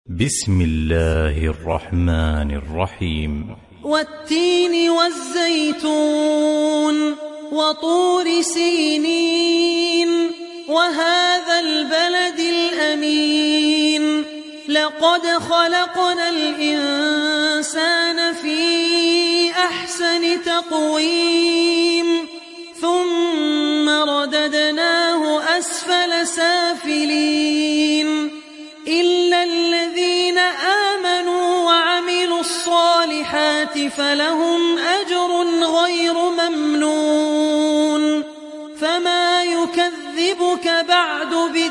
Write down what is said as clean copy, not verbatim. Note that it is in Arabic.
بسم الله الرحمن الرحيم. والتين والزيتون وطور سينين وهذا البلد الأمين لقد خلقنا الإنسان في أحسن تقويم ثم رددناه أسفل سافلين إلا الذين آمنوا وعملوا الصالحات فلهم أجر غير ممنون فما يكذبك بعد